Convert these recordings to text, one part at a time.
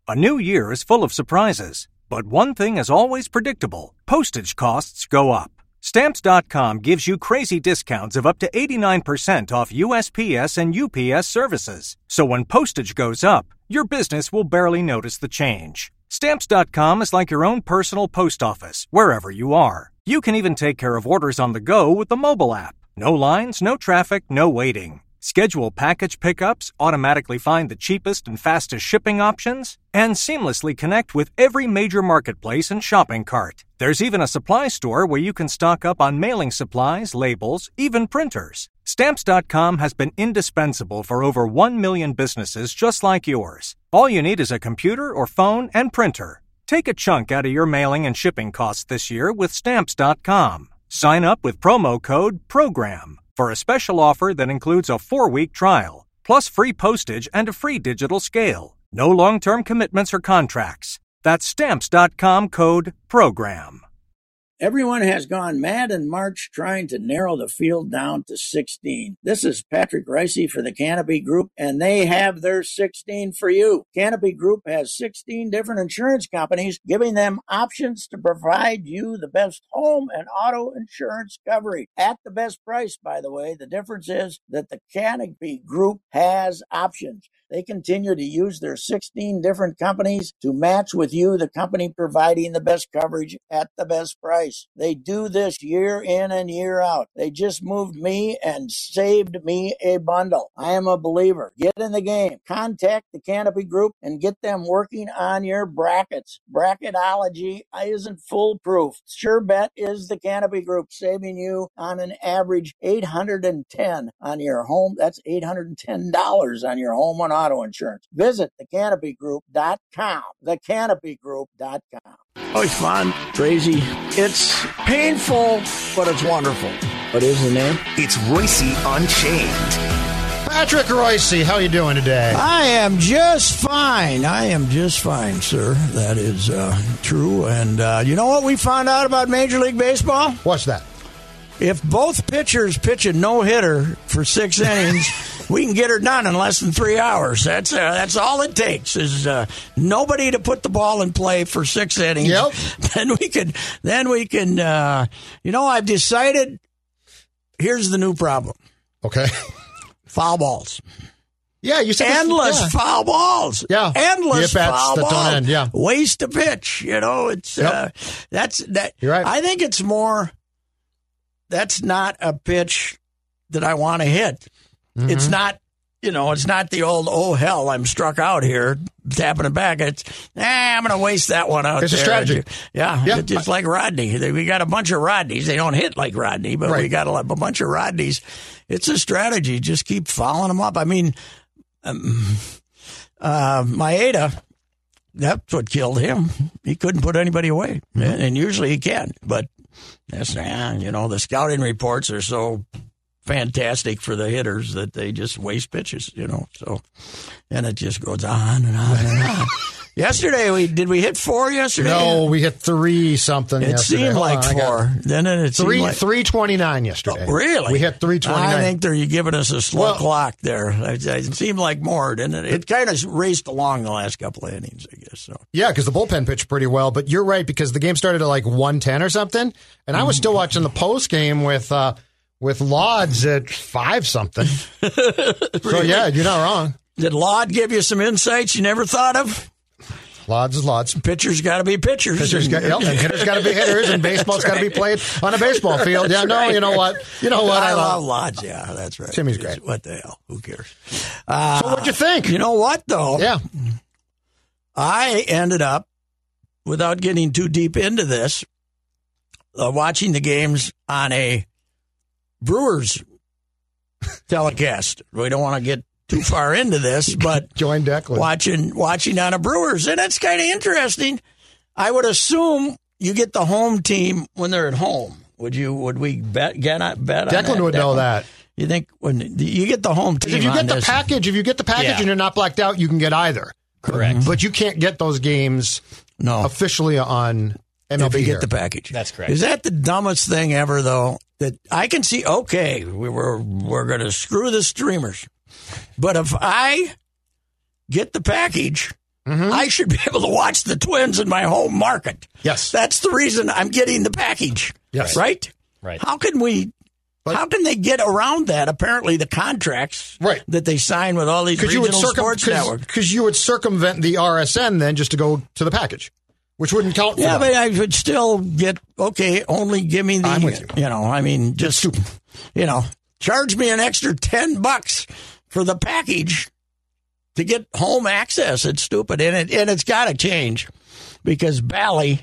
A new year is full of surprises, but one thing is always predictable. Postage costs go up. Stamps.com gives you crazy discounts of up to 89% off USPS and UPS services. So when postage goes up, your business will barely notice the change. Stamps.com is like your own personal post office, wherever you are. You can even take care of orders on the go with the mobile app. No lines, no traffic, no waiting. Schedule package pickups, automatically find the cheapest and fastest shipping options, and seamlessly connect with every major marketplace and shopping cart. There's even a supply store where you can stock up on mailing supplies, labels, even printers. Stamps.com has been indispensable for over 1 million businesses just like yours. All you need is a computer or phone and printer. Take a chunk out of your mailing and shipping costs this year with Stamps.com. Sign up with promo code PROGRAM for a special offer that includes a 4-week trial, plus free postage and a free digital scale. No long-term commitments or contracts. That's Stamps.com code PROGRAM. Everyone has gone mad in March trying to narrow the field down to 16. This is Patrick Ricey for the Canopy Group, and they have their 16 for you. Canopy Group has 16 different insurance companies, giving them options to provide you the best home and auto insurance coverage at the best price, by the way. The difference is that the Canopy Group has options. They continue to use their 16 different companies to match with you, the company providing the best coverage at the best price. They do this year in and year out. They just moved me and saved me a bundle. I am a believer. Get in the game. Contact the Canopy Group and get them working on your brackets. Bracketology isn't foolproof. Sure bet is the Canopy Group, saving you on an average $810 on your home. That's $810 on your home and auto insurance. Visit thecanopygroup.com. Thecanopygroup.com. Always fun, crazy. It's painful, but it's wonderful. What is the name? It's Royce Unchained. Patrick Ricey, how are you doing today? I am just fine. Sir. That is true. And you know what we found out about Major League Baseball? What's that? If both pitchers pitch a no-hitter for 6 innings, we can get her done in less than 3 hours. That's all it takes is nobody to put the ball in play for 6 innings. Yep. Then we can. I've decided. Here's the new problem. Okay. Foul balls. Yeah, you said endless foul balls. Yeah, endless foul balls. Don't end. Yeah, waste a pitch. It's that's that. You're right. I think it's more. That's not a pitch that I want to hit. Mm-hmm. It's not, it's not the old, oh, hell, I'm struck out here, tapping it back. It's, I'm going to waste that one out. It's a strategy. Yeah. It's just like Rodney. We got a bunch of Rodneys. They don't hit like Rodney, but we got a bunch of Rodneys. It's a strategy. Just keep following them up. I mean, Maeda, that's what killed him. He couldn't put anybody away. Mm-hmm. And usually he can, but that's, the scouting reports are so fantastic for the hitters that they just waste pitches, so, and it just goes on and on and on. Yesterday, did we hit 4 yesterday? No, we hit 3 something yesterday. It seemed like 4. Then it seemed like 329 yesterday. Oh, really? We hit 329. I think you're giving us a slow clock there. It seemed like more, didn't it? It kind of raced along the last couple of innings, I guess. So. Yeah, because the bullpen pitched pretty well, but you're right, because the game started at like 1:10 or something, and I was still watching the post game with Lauds at 5 something. So yeah, you're not wrong. Did Laud give you some insights you never thought of? Lots is lots. Pitchers got to be pitchers. And hitters got to be hitters, and baseball's got to be played on a baseball field. Yeah, no, you know what? I love Lodge. Yeah, that's right. Timmy's great. What the hell? Who cares? So what'd you think? You know what, though? Yeah. I ended up, without getting too deep into this, watching the games on a Brewers telecast. We don't want to get too far into this, but join Declan. Watching on a Brewers, and it's kind of interesting. I would assume you get the home team when they're at home. Would we bet on that? Declan would know that. You think when you get the home team? If you get the package, and you're not blacked out, you can get either. Correct. But you can't get those games officially on MLB. If you get the package, that's correct. Is that the dumbest thing ever, though? That I can see. Okay, we're going to screw the streamers. But if I get the package I should be able to watch the Twins in my home market. Yes. That's the reason I'm getting the package. Yes. Right? How can they get around that? Apparently, the contracts that they sign with all these regional sports networks. Because you would circumvent the RSN then just to go to the package, which wouldn't count for Yeah, them. but I would still get, only give me the, I'm with you. Just, charge me an extra $10 for the package to get home access. It's stupid. And it's got to change because Bally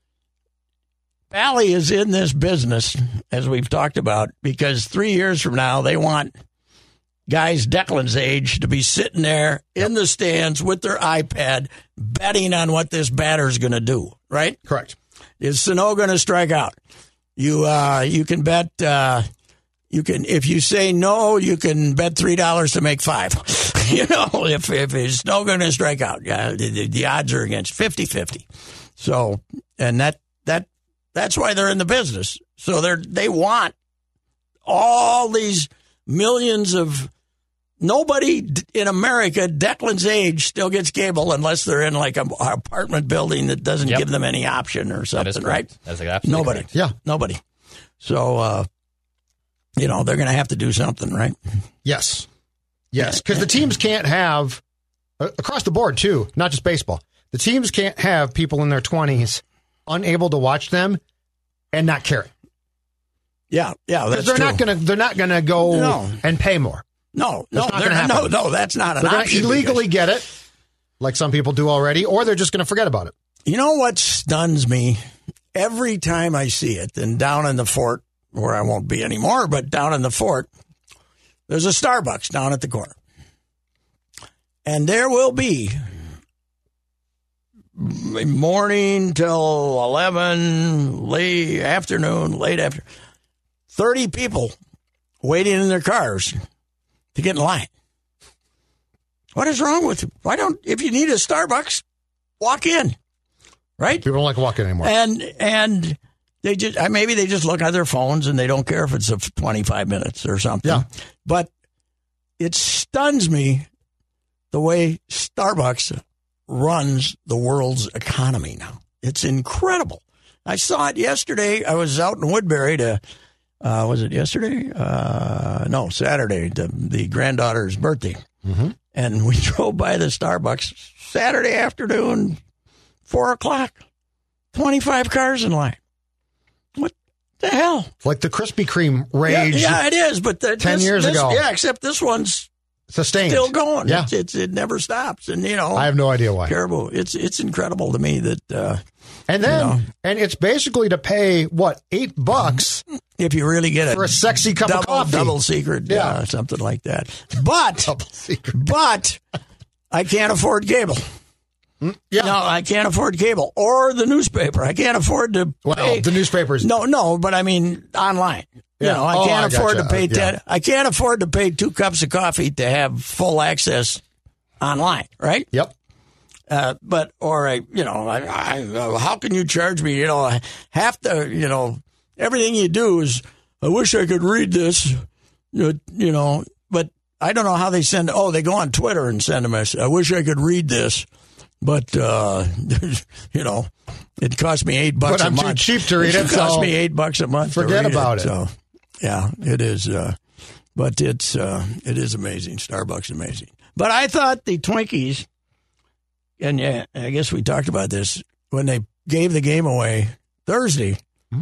is in this business, as we've talked about, because 3 years from now, they want guys Declan's age to be sitting there in the stands with their iPad betting on what this batter's going to do, right? Correct. Is Sano going to strike out? You can bet, if you say no, you can bet $3 to make $5. If Sano going to strike out, the odds are against 50-50. So, and that's why they're in the business. So they want all these millions of nobody in America Declan's age still gets cable unless they're in like an apartment building that doesn't give them any option or something, right? That's absolutely nobody. Correct. Yeah, nobody. So they're going to have to do something, right? Yes, because the teams can't have across the board too, not just baseball. The teams can't have people in their 20s unable to watch them and not care. Yeah, that's true. They're not gonna go and pay more. No, that's not an option. They're option. Gonna illegally get it, like some people do already, or they're just going to forget about it. You know what stuns me every time I see it? And down in the fort, where I won't be anymore, but down in the fort, there's a Starbucks down at the corner, and there will be morning till 11, late afternoon, 30 people waiting in their cars to get in line. What is wrong with you? If you need a Starbucks, walk in, right? People don't like walking anymore. And they just, maybe they just look at their phones and they don't care if it's 25 minutes or something. Yeah. But it stuns me the way Starbucks runs the world's economy now. It's incredible. I saw it yesterday. I was out in Woodbury was it yesterday? No, Saturday, the granddaughter's birthday. Mm-hmm. And we drove by the Starbucks Saturday afternoon, 4 o'clock, 25 cars in line. What the hell? Like the Krispy Kreme rage. Yeah, it is. But 10 years ago. Yeah, except this one's sustained. Still going. Yeah. It never stops. And, I have no idea why. Caribou. It's incredible to me that. And it's basically to pay, $8? If you really get it. For a sexy cup of coffee. Double secret, something like that. But, double secret. But I can't afford cable. Yeah. No, I can't afford cable or the newspaper. I can't afford to pay. The newspapers. No, but I mean online. Yeah. I can't afford to pay 10. I can't afford to pay 2 cups of coffee to have full access online, right? Yep. How can you charge me? Half the, everything you do is, I wish I could read this, but I don't know how they send. Oh, they go on Twitter and send a message. I wish I could read this, but it cost me $8 a month. But I'm too cheap to read it. It cost me $8 a month. Forget about it. So, yeah, it is. But it is amazing. Starbucks amazing. But I thought the Twinkies. And yeah, I guess we talked about this when they gave the game away Thursday.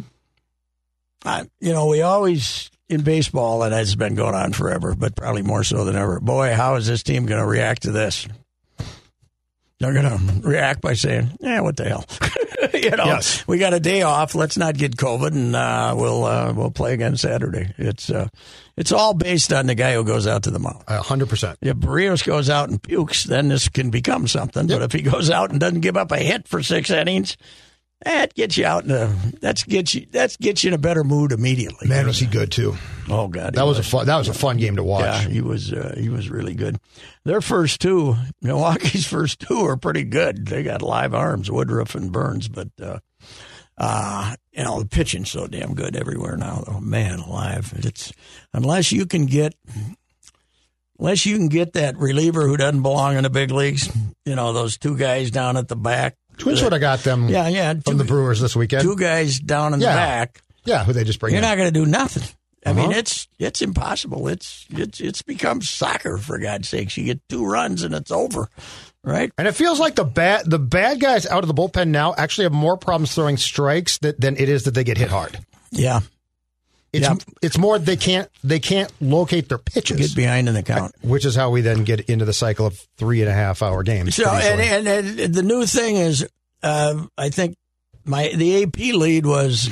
We always, in baseball, and it's been going on forever, but probably more so than ever, boy, how is this team going to react to this? They're going to react by saying, what the hell? Yes. We got a day off. Let's not get COVID, and we'll play again Saturday. It's all based on the guy who goes out to the mound. 100%. If Barrios goes out and pukes, then this can become something. Yep. But if he goes out and doesn't give up a hit for 6 innings, that gets you out that gets you in a better mood immediately. Man, was he good too? Oh God, that was a fun game to watch. Yeah, he was really good. Their first 2, Milwaukee's first 2 are pretty good. They got live arms, Woodruff and Burns, but the pitching's so damn good everywhere now. Oh man, alive! It's unless you can get unless you can get that reliever who doesn't belong in the big leagues, those two guys down at the back. Twins would have got them from the Brewers this weekend. Two guys down in the back. Yeah, who they just bring in. You're not going to do nothing. I mean, it's impossible. It's become soccer, for God's sakes. You get 2 runs and it's over, right? And it feels like the bad guys out of the bullpen now actually have more problems throwing strikes than it is that they get hit hard. Yeah. It's more they can't locate their pitches. Get behind in the count. Which is how we then get into the cycle of 3.5-hour games. So and the new thing is I think the AP lead was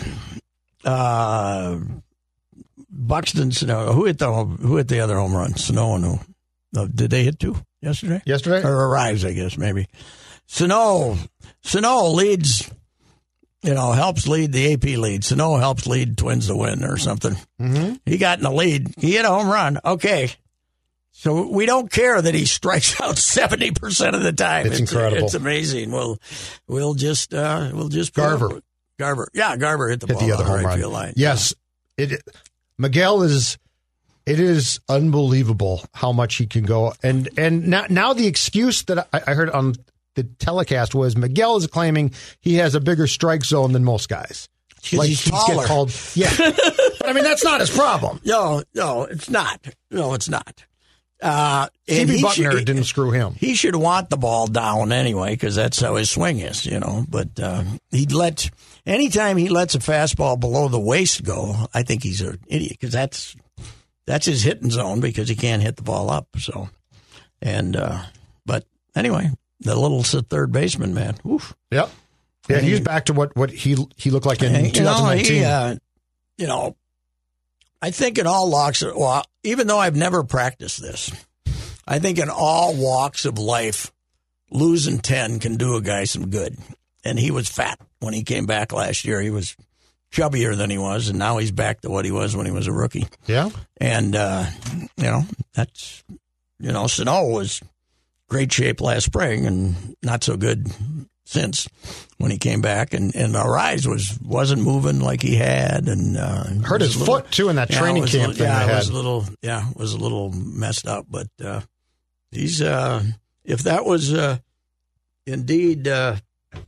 Buxton, Sano. Who hit the other home run? Sano and who? Did they hit 2 yesterday? Or Arrives, I guess, maybe. Sano leads, helps lead the AP lead. Sano helps lead Twins to win or something. Mm-hmm. He got in the lead. He hit a home run. Okay. So we don't care that he strikes out 70% of the time. It's incredible. It's amazing. We'll just Garver. Yeah, Garver hit the ball the other home right run. field line. Yes. Miguel it is unbelievable how much he can go. And now the excuse that I heard on the telecast was Miguel is claiming he has a bigger strike zone than most guys. Like he's taller. But I mean, that's not his problem. No, it's not. No, it's not. C.B. Buckner didn't screw him. He should want the ball down anyway because that's how his swing is, But anytime he lets a fastball below the waist go, I think he's an idiot because that's his hitting zone because he can't hit the ball up. So, but anyway, the little third baseman, man. Oof. Yep. Yeah, and he's back to what he looked like in 2019. I think in all walks, even though I've never practiced this, I think in all walks of life, losing 10 can do a guy some good. And he was fat when he came back last year. He was chubbier than he was, and now he's back to what he was when he was a rookie. Yeah. And, that's, Sano was great shape last spring and not so good since when he came back, and Arise wasn't moving like he had, and hurt his foot too in that training camp thing they had. It was a little messed up, but he's if that was indeed the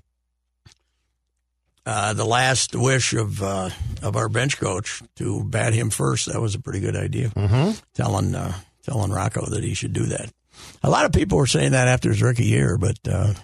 last wish of our bench coach to bat him first, that was a pretty good idea. Mm-hmm. Telling Rocco that he should do that. A lot of people were saying that after his rookie year, but.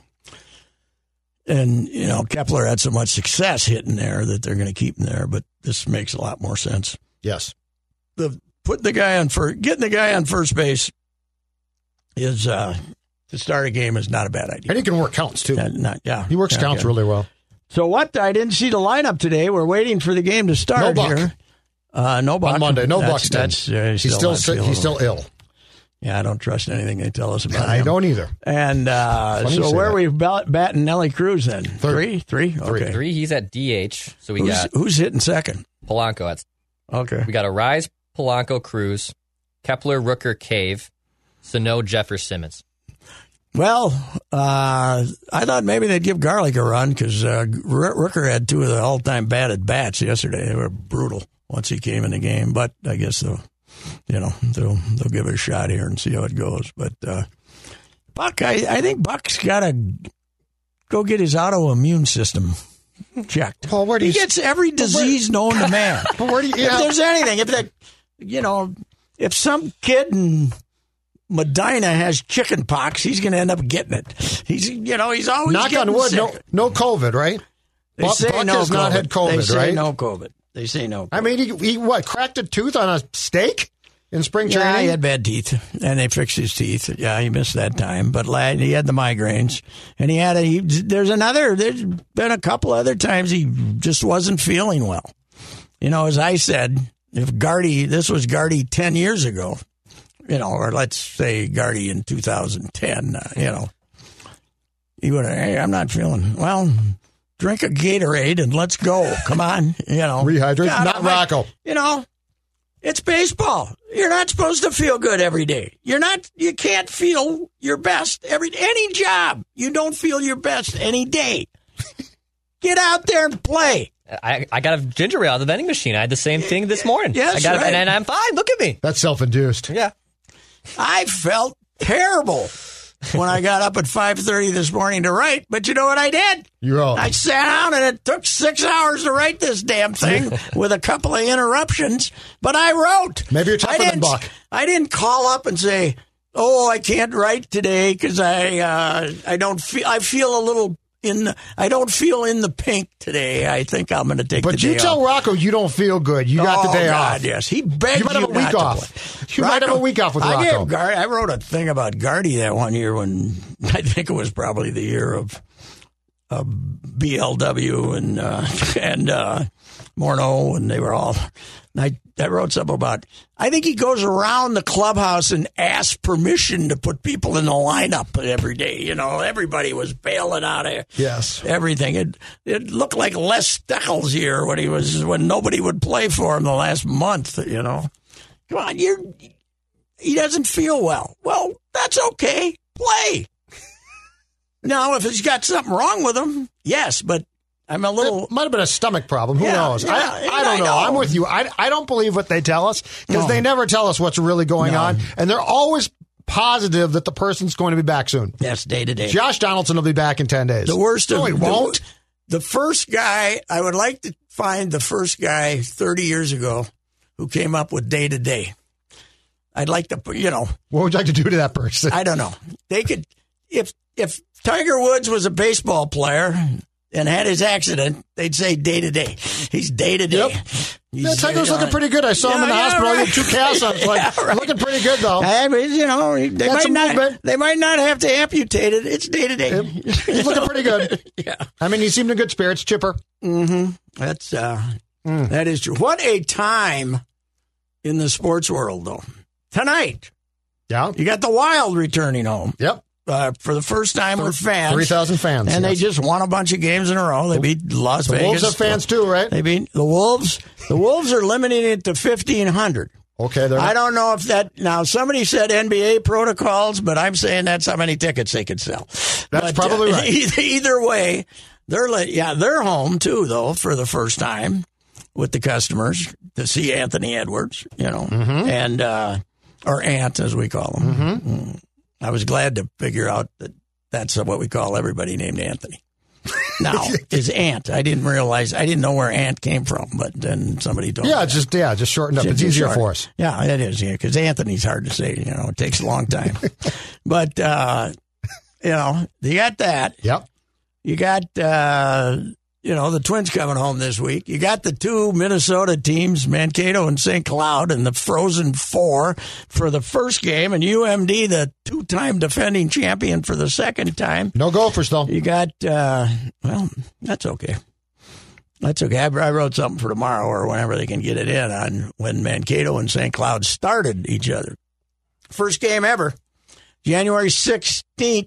And, Kepler had so much success hitting there that they're going to keep him there, but this makes a lot more sense. Yes. Getting the guy on first base is, to start a game is not a bad idea. And he can work counts, too. Yeah. He works counts really well. So what? I didn't see the lineup today. We're waiting for the game to start no Buck. here. No Buck. On Monday. No Buxton. He's still ill. Yeah, I don't trust anything they tell us about him. I don't either. And so where are we batting Nelly Cruz then? Three? Okay. 3. He's at DH. So who's hitting second? Polanco. Okay. We got Arise, Polanco, Cruz, Kepler, Rooker, Cave, Sano, Jeffers, Simmons. Well, I thought maybe they'd give Garlick a run because Rooker had 2 of the all-time batted bats yesterday. They were brutal once he came in the game, but I guess they'll give it a shot here and see how it goes. But Buck, I think Buck's got to go get his autoimmune system checked. Paul, he gets every disease known to man. If there's anything, if some kid in Medina has chicken pox, he's going to end up getting it. He's always knock on wood. Sick. No COVID, right? They say Buck no has COVID. not had COVID, they say right? No COVID. They say no COVID. I mean, he cracked a tooth on a steak in spring training? Yeah, he had bad teeth, and they fixed his teeth. Yeah, he missed that time, but he had the migraines, and there's been a couple other times he just wasn't feeling well. As I said, if this was Gardy 10 years ago, or let's say Gardy in 2010, he would have, hey, I'm not feeling well. Drink a Gatorade and let's go. Come on, Rehydrate, not Rocco. It's baseball. You're not supposed to feel good every day. You can't feel your best any job. You don't feel your best any day. Get out there and play. I got a ginger ale out of the vending machine. I had the same thing this morning. Yes, and I'm fine. Look at me. That's self-induced. Yeah. I felt terrible when I got up at 5:30 this morning to write. But you know what I did? You wrote. I sat down, and it took 6 hours to write this damn thing with a couple of interruptions. But I wrote. Maybe you're tougher than Buck. I didn't call up and say, "Oh, I can't write today because I don't feel. I feel a little." I don't feel in the pink today. I think I'm going to take the day off. But you tell Rocco you don't feel good. You got the day off. Yes. He begged you might have a week off. You might have a week off with Rocco. I wrote a thing about Gardy that one year when I think it was probably the year of BLW and Morneau, and they were all. I wrote something about. I think he goes around the clubhouse and asks permission to put people in the lineup every day. You know, everybody was bailing out of everything. It looked like Les Steckel's year when nobody would play for him the last month. You know, come on, he doesn't feel well. Well, that's okay. Play. Now, if he's got something wrong with him, yes, but. I'm a little. It might have been a stomach problem. Who knows? Yeah, I don't know. I'm with you. I don't believe what they tell us because they never tell us what's really going on. And they're always positive that the person's going to be back soon. Yes, day to day. Josh Donaldson will be back in 10 days. The worst of he won't. The first guy, I would like to find the first guy 30 years ago who came up with day to day. I'd like to, What would you like to do to that person? I don't know. They could, if Tiger Woods was a baseball player and had his accident, they'd say day to day. He's day to day. Yep. Tiger's looking pretty good. I saw him in the hospital. He had 2 casts on. Looking pretty good, though. They might not have to amputate it. It's day to day. He's looking pretty good. Yeah. I mean, he seemed in good spirits, chipper. Mm-hmm. That is true. What a time in the sports world, though. Tonight. Yeah. You got the Wild returning home. Yep. For the first time with fans. 3,000 fans. And they just won a bunch of games in a row. They beat Las Vegas. The Wolves have fans too, right? They beat the Wolves. The Wolves are limiting it to 1,500. Okay. I don't know if that... Now, somebody said NBA protocols, but I'm saying that's how many tickets they could sell. That's probably right. Either way, they're home too, though, for the first time with the customers to see Anthony Edwards, and or Ant, as we call him. Mm-hmm. I was glad to figure out that that's what we call everybody named Anthony. Now, his Ant. I didn't know where Ant came from, but then somebody told me. Just shortened up. It's easier for us. Yeah, it is, because Anthony's hard to say. It takes a long time. But, you got that. Yep. You got, the Twins coming home this week. You got the 2 Minnesota teams, Mankato and St. Cloud, and the Frozen Four for the first game, and UMD, the 2-time defending champion, for the second time. No Gophers, though. You got, that's okay. That's okay. I wrote something for tomorrow or whenever they can get it in on when Mankato and St. Cloud started each other. First game ever. January 16th,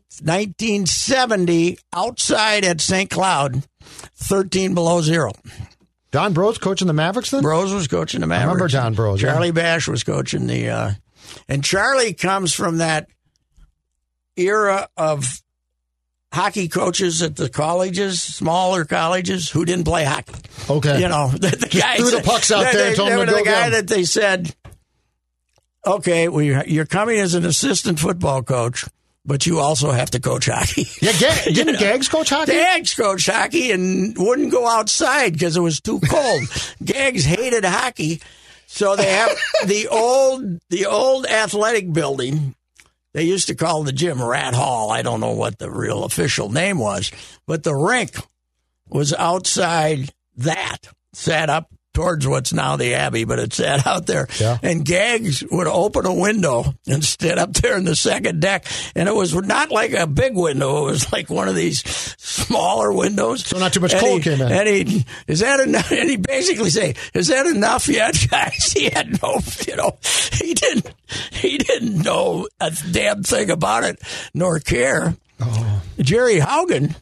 1970, outside at St. Cloud, 13 below zero. Don Brose coaching the Mavericks then? Brose was coaching the Mavericks. I remember Don Brose. Charlie Bash was coaching the... and Charlie comes from that era of hockey coaches at the colleges, smaller colleges, who didn't play hockey. Okay. The guy threw the pucks out there and told them to go the guy down. that they said... Okay, you're coming as an assistant football coach, but you also have to coach hockey. Yeah, didn't Gags coach hockey? Gags coached hockey and wouldn't go outside because it was too cold. Gags hated hockey, so they have the old athletic building. They used to call the gym Rat Hall. I don't know what the real official name was, but the rink was outside that, set up towards what's now the Abbey, but it sat out there. Yeah. And Gags would open a window and stood up there in the second deck. And it was not like a big window. It was like one of these smaller windows. So not too much cold came in. And he'd basically say, is that enough yet, guys? He had no, he didn't know a damn thing about it, nor care. Oh. Jerry Haugen...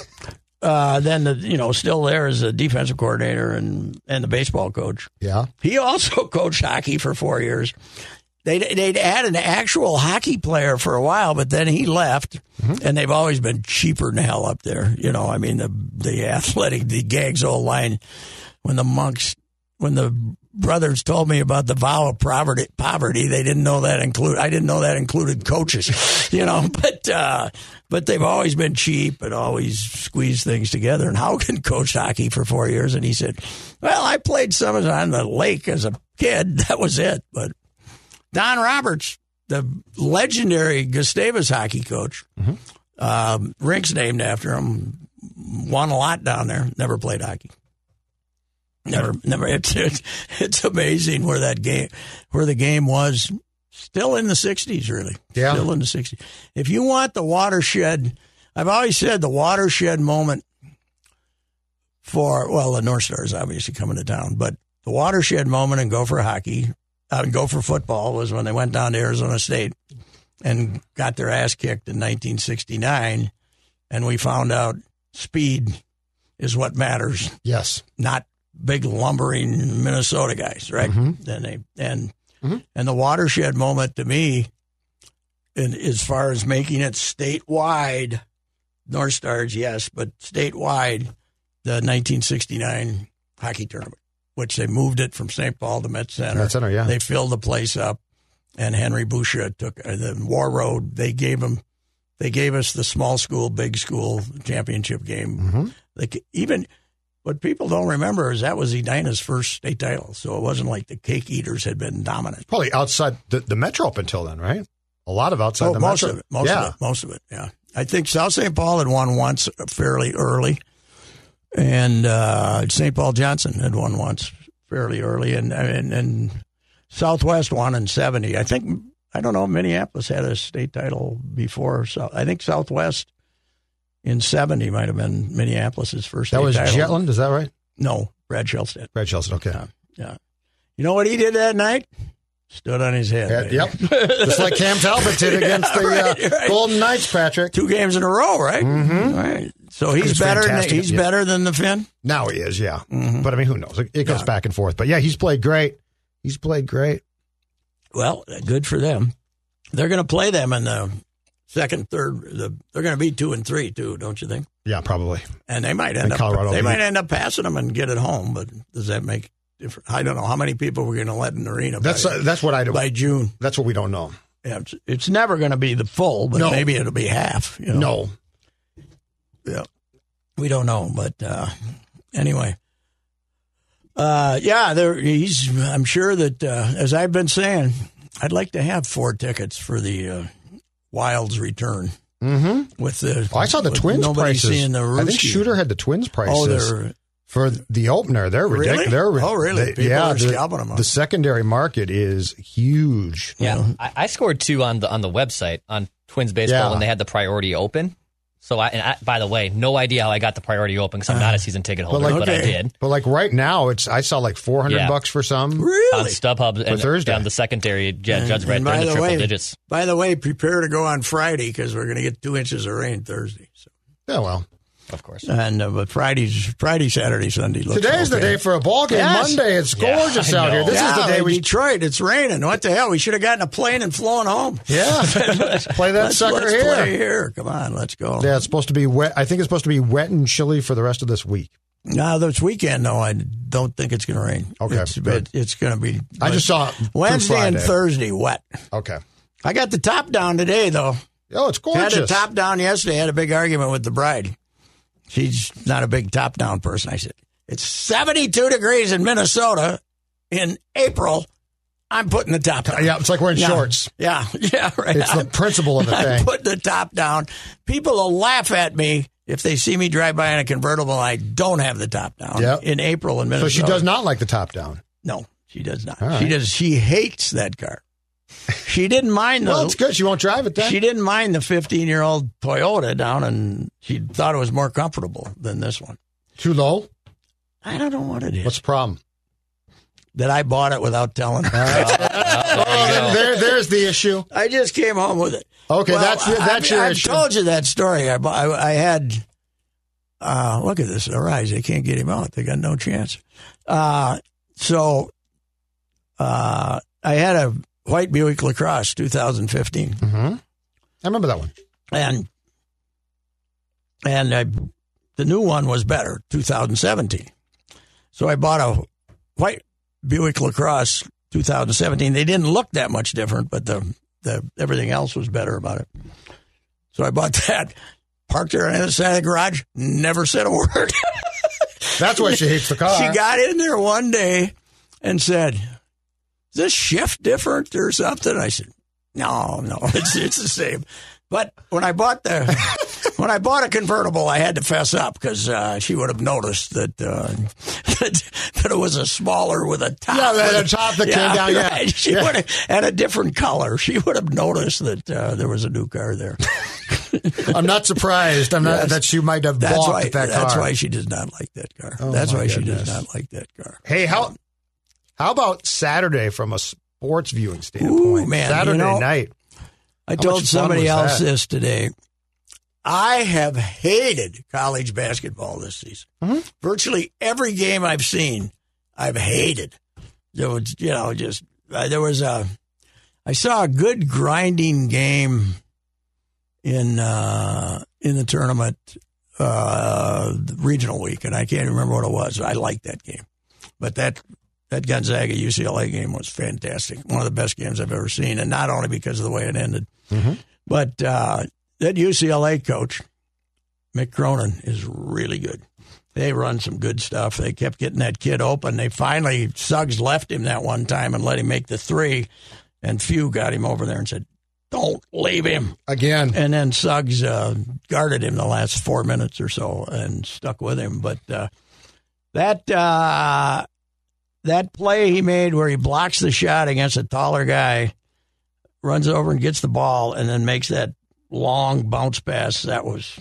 then still there as a defensive coordinator and the baseball coach. Yeah, he also coached hockey for 4 years. They'd had an actual hockey player for a while, but then he left, and they've always been cheaper than hell up there. The athletic, the Gags old line when the Monks when the brothers told me about the vow of poverty, they didn't know that I didn't know that included coaches, you know. But they've always been cheap and always squeezed things together. And Haugen coached hockey for 4 years, and he said, "Well, I played some on the lake as a kid. That was it." But Don Roberts, the legendary Gustavus hockey coach, rink's named after him, won a lot down there. Never played hockey. Never. It's amazing where the game was. Still in the 60s, really. Yeah. Still in the 60s. If you want the watershed, I've always said the watershed moment the North Stars obviously coming to town, but the watershed moment in Gopher football was when they went down to Arizona State and got their ass kicked in 1969, and we found out speed is what matters. Yes. Not big lumbering Minnesota guys, right? And the watershed moment to me, as far as making it statewide, North Stars, yes, but statewide, the 1969 hockey tournament, which they moved it from St. Paul to Met Center. Met Center, yeah. They filled the place up, and Henry Boucher took the War Road. They gave us the small school, big school championship game. What people don't remember is that was Edina's first state title, so it wasn't like the Cake Eaters had been dominant. Probably outside the Metro up until then, right? A lot of outside the most Metro. Most of it, yeah. I think South St. Paul had won once fairly early, and St. Paul Johnson had won once fairly early, and Southwest won in 70. I don't know, Minneapolis had a state title before, so I think Southwest in 70 might have been Minneapolis' first state title. That was Jetland, is that right? No, Brad Shellstead. Okay. Yeah. You know what he did that night? Stood on his head. Yep. Just like Cam Talbot did against the Golden Knights, Patrick. 2 games in a row, right? Mm-hmm. Right. So he's better than the Finn? Now he is, yeah. Mm-hmm. But, I mean, who knows? It goes back and forth. But, yeah, he's played great. Well, good for them. They're going to play them in the second, third. They're going to be 2 and 3 too, don't you think? Yeah, probably. And they might end up passing them and get it home. But does that make different? I don't know how many people we're going to let in the arena. That's what I do by June. That's what we don't know. Yeah, it's never going to be the full, but maybe it'll be half. You know? No. Yeah, we don't know, but anyway. I'm sure that as I've been saying, I'd like to have 4 tickets for the Wild's return. Mm-hmm. I saw the Twins prices. Seeing the I think Shooter had the Twins prices for the opener. They're ridiculous. Really? Really? People are scalping them. The secondary market is huge. Yeah, I scored 2 on the website on Twins baseball when they had the priority open. So, by the way, no idea how I got the priority open because I'm not a season ticket holder, but I did. But like right now, I saw like $400 for some. Really? On StubHub for Thursday. On the secondary, Judge Brett, they're in the triple digits. By the way, prepare to go on Friday because we're going to get 2 inches of rain Thursday. So. Yeah, well. Of course. And but Friday, Saturday, Sunday. Today's the day for a ball game. Yes. Monday, it's gorgeous out here. This is the day Detroit, it's raining. What the hell? We should have gotten a plane and flown home. Yeah. Let's play that sucker here. Let's play here. Come on, let's go. Yeah, it's supposed to be wet. I think it's supposed to be wet and chilly for the rest of this week. No, this weekend, no, I don't think it's going to rain. Okay. It's going to be. I just saw Wednesday and Thursday wet. Okay. I got the top down today, though. Oh, it's gorgeous. Had the top down yesterday. Had a big argument with the bride. She's not a big top-down person. I said, it's 72 degrees in Minnesota in April. I'm putting the top down. Yeah, it's like wearing shorts. Yeah, right. It's the principle of the thing. I'm putting the top down. People will laugh at me if they see me drive by in a convertible and I don't have the top down in April in Minnesota. So she does not like the top down? No, she does not. Right. She hates that car. She didn't mind Well, it's good. She won't drive it then. She didn't mind the 15-year-old Toyota down, and she thought it was more comfortable than this one. Too low? I don't know what it is. What's the problem? That I bought it without telling her. There's the issue. I just came home with it. Okay, that's your issue. I told you that story. I had. Look at this. Arise. They can't get him out. They got no chance. So I had a white Buick LaCrosse 2015. Mm-hmm. I remember that one. And the new one was better, 2017. So I bought a white Buick LaCrosse 2017. They didn't look that much different, but the everything else was better about it. So I bought that, parked her on the other side of the garage, never said a word. That's why she hates the car. She got in there one day and said, "Is this shift different or something?" I said, No, it's the same. But when I bought a convertible, I had to fess up because she would have noticed that it was a smaller with a top. Yeah, the top that came down. Yeah, right. She would have had a different color. She would have noticed that there was a new car there. I'm not surprised. That she might have balked at that car. That's why she does not like that car. Oh, that's why she does not like that car. Hey, how about Saturday from a sports viewing standpoint? Ooh, man, Saturday night. I told somebody else this today. I have hated college basketball this season. Mm-hmm. Virtually every game I've seen, I've hated. There was, I saw a good grinding game in the tournament, regional week, and I can't remember what it was. I liked that game, but that Gonzaga UCLA game was fantastic. One of the best games I've ever seen, and not only because of the way it ended, but that UCLA coach, Mick Cronin, is really good. They run some good stuff. They kept getting that kid open. They finally, Suggs left him that one time and let him make the three, and Few got him over there and said, "Don't leave him." Again. And then Suggs guarded him the last 4 minutes or so and stuck with him. But that play he made where he blocks the shot against a taller guy, runs over and gets the ball, and then makes that long bounce pass, that was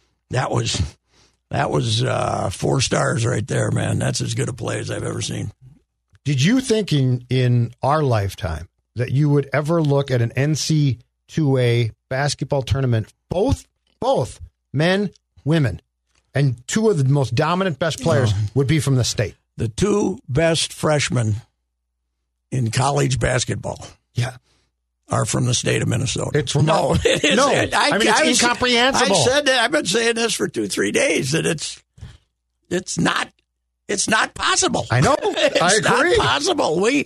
4 stars right there, man. That's as good a play as I've ever seen. Did you think in our lifetime that you would ever look at an NC2A basketball tournament, both men, women, and two of the most dominant best players would be from the state? The 2 best freshmen in college basketball. Yeah. Are from the state of Minnesota. It's remote. No, it is. No, it's incomprehensible. I said that. I've been saying this for 2-3 days that it's not possible. I know. I agree. Not possible. We're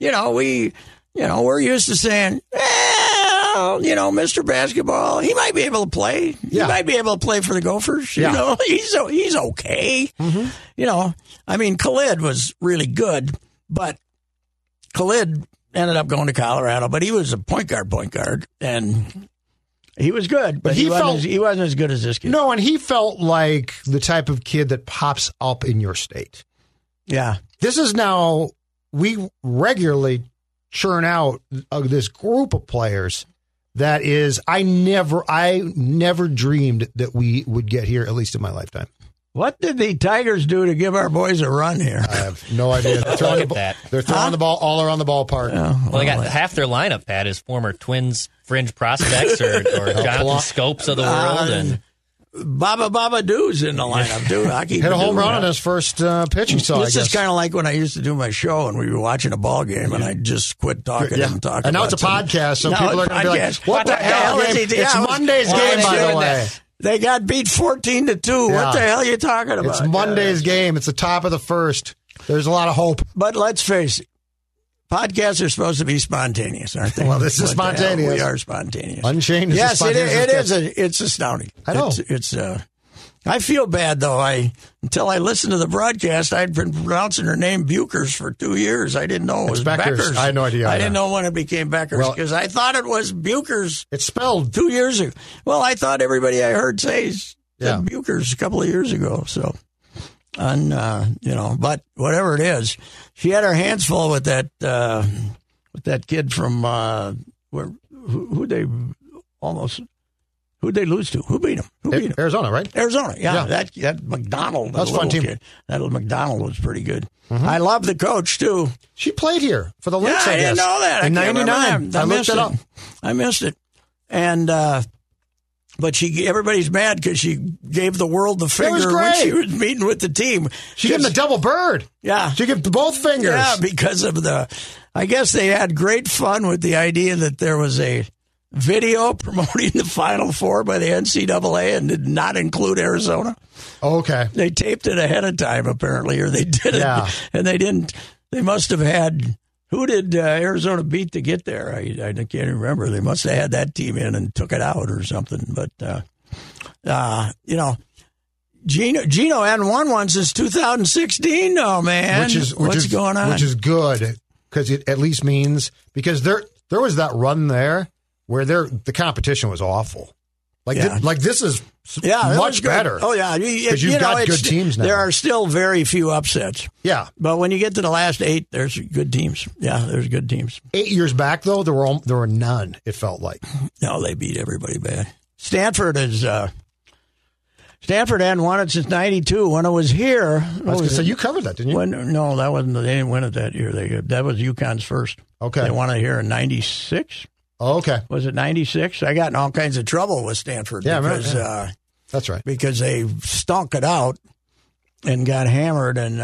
used to saying, well, Mr. Basketball, he might be able to play. He might be able to play for the Gophers. Yeah. He's okay. Mm-hmm. Khalid was really good, but Khalid ended up going to Colorado, but he was a point guard, and he was good, but he wasn't as good as this kid. No, and he felt like the type of kid that pops up in your state. Yeah. This is now, we regularly churn out this group of players that is, I never dreamed that we would get here, at least in my lifetime. What did the Tigers do to give our boys a run here? I have no idea. They're throwing the ball all around the ballpark. Well, they got half their lineup, Pat, is former Twins fringe prospects or Jonathan Scopes of the world. And Baba Doo's in the lineup, dude. Hit a home run on his first pitch he saw, This is kind of like when I used to do my show and we were watching a ball game and I just quit talking and talking. And now it's a podcast, so people are going to be like, what the hell is it? It's Monday's game, by the way. They got beat 14-2. Yeah. What the hell are you talking about? It's Monday's game. It's the top of the first. There's a lot of hope. But let's face it, podcasts are supposed to be spontaneous, aren't they? Well, this is spontaneous. We are spontaneous. Unchained is yes, spontaneous. It's astounding. I know. I feel bad, though. Until I listened to the broadcast, I'd been pronouncing her name Buchers for 2 years. I didn't know it was Beckers. I had no idea. I didn't know when it became Beckers because I thought it was Buchers. It's spelled 2 years ago. Well, I thought everybody I heard said Buchers a couple of years ago. So, but whatever it is, she had her hands full with that kid from Who'd they lose to? Who beat them? Arizona, right? Arizona, yeah. That McDonald. That's a fun team. Kid. That little McDonald was pretty good. Mm-hmm. I love the coach, too. She played here for the Lynx, I didn't know that. In 99. I looked it up. I missed it. And, but everybody's mad because she gave the world the finger when she was meeting with the team. She gave him the double bird. Yeah. She gave both fingers. Yeah, because of I guess they had great fun with the idea that there was a video promoting the Final Four by the NCAA and did not include Arizona. Oh, okay. They taped it ahead of time, apparently, or they did it, and they didn't They must have had. Who did Arizona beat to get there? I can't even remember. They must have had that team in and took it out or something. But Gino hadn't won one since 2016. No, man. What's going on? Which is good because it at least means because there was that run there where the competition was awful. This is much better. Oh, yeah. Because you've got good teams now. There are still very few upsets. Yeah. But when you get to the last 8, there's good teams. Yeah, there's good teams. 8 years back, though, there were none, it felt like. No, they beat everybody bad. Stanford hadn't won it since 92. When it was here. So you covered that, didn't you? No, that wasn't. They didn't win it that year. That was UConn's first. Okay. They won it here in 96. Oh, okay. Was it 96? I got in all kinds of trouble with Stanford. Yeah, because, that's right. Because they stunk it out and got hammered, and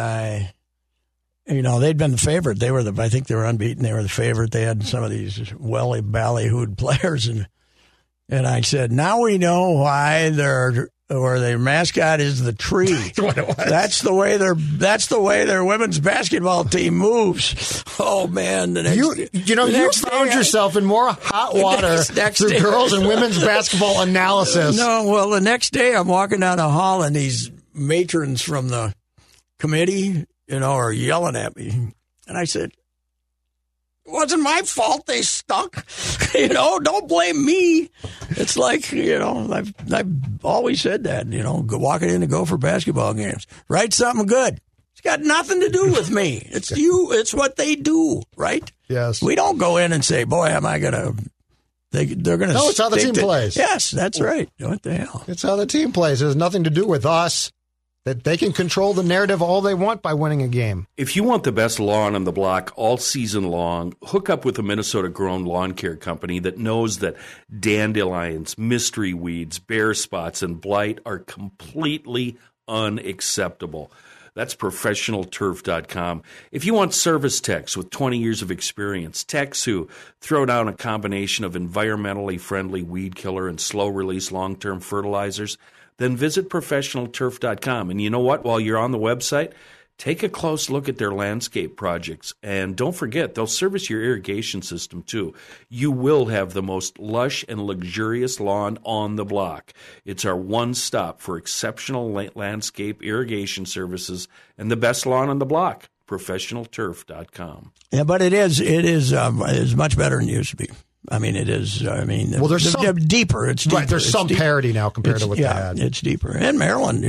they'd been the favorite. I think they were unbeaten. They were the favorite. They had some of these ballyhooed players, and I said, now we know why their mascot is the tree. That's the way their women's basketball team moves. Oh man! You found yourself in more hot water through girls and women's basketball analysis. No, well, the next day I'm walking down the hall and these matrons from the committee, are yelling at me, and I said, it wasn't my fault they stunk. Don't blame me. It's like, I've always said that, walking in to go for basketball games. Write something good. It's got nothing to do with me. It's you. It's what they do, right? Yes. We don't go in and say, boy, am I going to. They're going to. No, it's how the team plays. Yes, that's right. What the hell? It's how the team plays. It has nothing to do with us. That they can control the narrative all they want by winning a game. If you want the best lawn on the block all season long, hook up with a Minnesota-grown lawn care company that knows that dandelions, mystery weeds, bare spots, and blight are completely unacceptable. That's ProfessionalTurf.com. If you want service techs with 20 years of experience, techs who throw down a combination of environmentally friendly weed killer and slow-release long-term fertilizers, then visit ProfessionalTurf.com. And you know what? While you're on the website, take a close look at their landscape projects. And don't forget, they'll service your irrigation system, too. You will have the most lush and luxurious lawn on the block. It's our one-stop for exceptional landscape irrigation services and the best lawn on the block. ProfessionalTurf.com. Yeah, but it is much better than it used to be. I mean, it is. Well, there's deeper. It's deeper. Right. There's some parity now compared to what they had. It's deeper. And Maryland,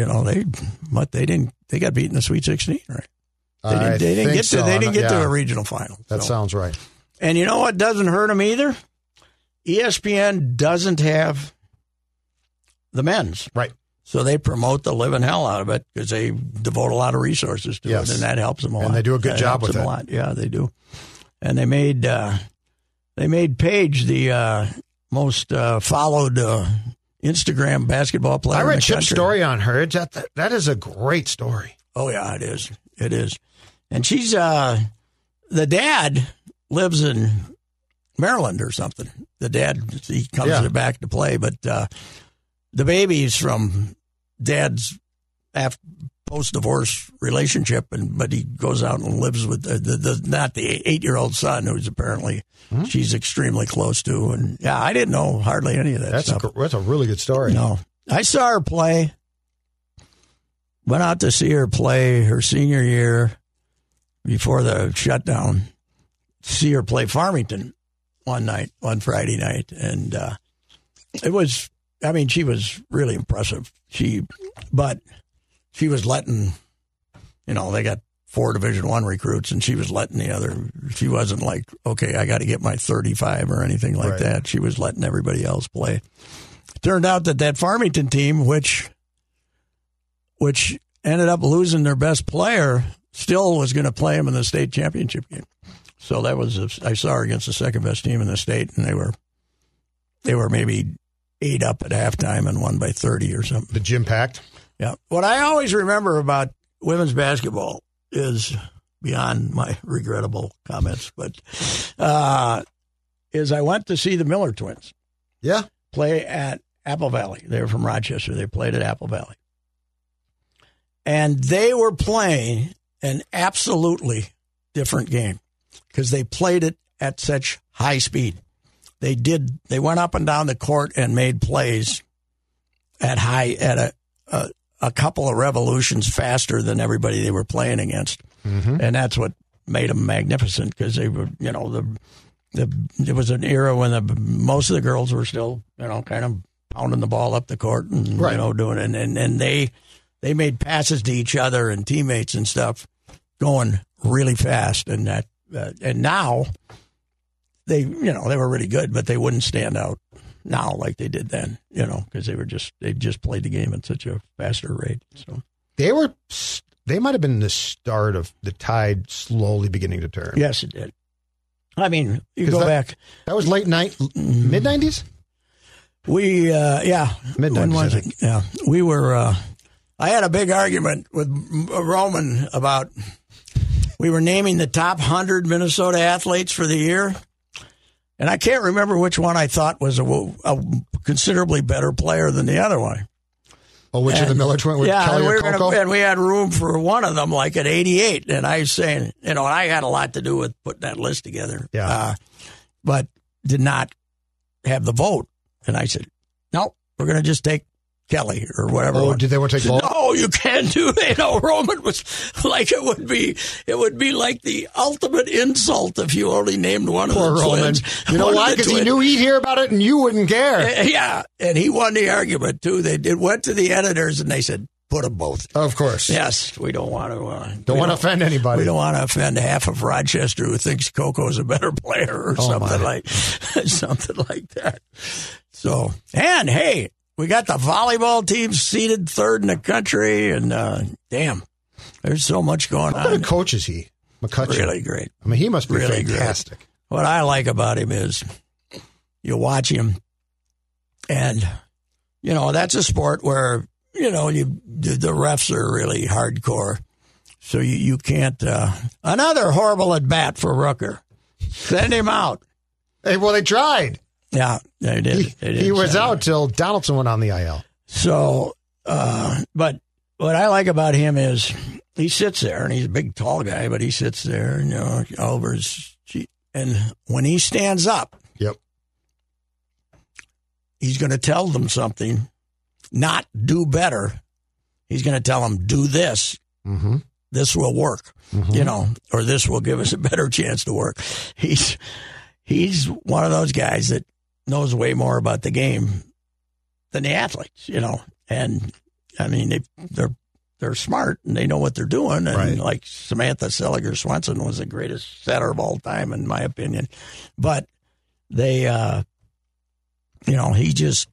they got beat in the Sweet 16, right? They didn't get to a regional final. That sounds right. And you know what doesn't hurt them either? ESPN doesn't have the men's. Right. So they promote the living hell out of it because they devote a lot of resources to it, and that helps them a lot. And they do a good job with it. A lot. Yeah, they do. And they made Paige the most followed Instagram basketball player. I read in the Chip's country. story on her. That is a great story. Oh yeah, it is. It is. And she's the dad lives in Maryland or something. The dad he comes back to play, but the baby's from dad's post-divorce relationship, but he goes out and lives with not the 8-year-old son, who's apparently she's extremely close to. And yeah, I didn't know hardly any of that stuff. That's a really good story. No, I saw her play. Went out to see her play her senior year before the shutdown. See her play Farmington one Friday night, and it was. I mean, she was really impressive. But she was letting, they got 4 Division I recruits, and she was letting the other. She wasn't like, okay, I got to get my 35 or anything like that. She was letting everybody else play. It turned out that Farmington team, which ended up losing their best player, still was going to play them in the state championship game. So that was I saw her against the second best team in the state, and they were maybe 8 up at halftime and won by 30 or something. The gym packed. Yeah. What I always remember about women's basketball is, beyond my regrettable comments, but is I went to see the Miller twins. Yeah. Play at Apple Valley. They were from Rochester. They played at Apple Valley. And they were playing an absolutely different game because they played it at such high speed. They went up and down the court and made plays at a couple of revolutions faster than everybody they were playing against. Mm-hmm. And that's what made them magnificent because they were, there was an era when most of the girls were still, kind of pounding the ball up the court and, doing it. And they made passes to each other and teammates and stuff going really fast. And and now they were really good, but they wouldn't stand out now like they did then, because they just played the game at such a faster rate. So they might have been the start of the tide slowly beginning to turn. Yes, it did. I mean, you go back. That was mid-90s? Mid-90s. When was it? Yeah. We were, I had a big argument with Roman about, we were naming the top 100 Minnesota athletes for the year. And I can't remember which one I thought was a considerably better player than the other one. Oh, which of the Millers went with Kelly or Coco? And we had room for one of them, like at 88. And I was saying, and I had a lot to do with putting that list together. Yeah. But did not have the vote. And I said, no, we're going to just take Kelly or whatever. Oh, did they want to take both? No, you can't do it. Roman was like, it would be like the ultimate insult if you only named one of the Roman. twins. You know why? Because he knew he'd hear about it and you wouldn't care. Yeah, and he won the argument too. They went to the editors and they said, put them both. Of course. Yes, we don't want to. Don't want to offend anybody. We don't want to offend half of Rochester who thinks Coco's a better player or something like that. So, and hey, we got the volleyball team seeded third in the country, and damn, there's so much going on. What kind of coach is he? McCutcheon. Really great. I mean, he must be really fantastic. Great. What I like about him is you watch him, and, that's a sport where, the refs are really hardcore. So you can't. Another horrible at bat for Rooker. Send him out. Hey, well, they tried. Yeah, they did. He was out till Donaldson went on the IL. So, but what I like about him is he sits there, and he's a big, tall guy, but he sits there, over his seat. And when he stands up, yep, he's going to tell them something, not do better. He's going to tell them, do this. Mm-hmm. This will work, or this will give us a better chance to work. He's one of those guys that knows way more about the game than the athletes, And I mean, they're smart and they know what they're doing. And right. Like Samantha Seliger Swenson was the greatest setter of all time, in my opinion. But they, he just,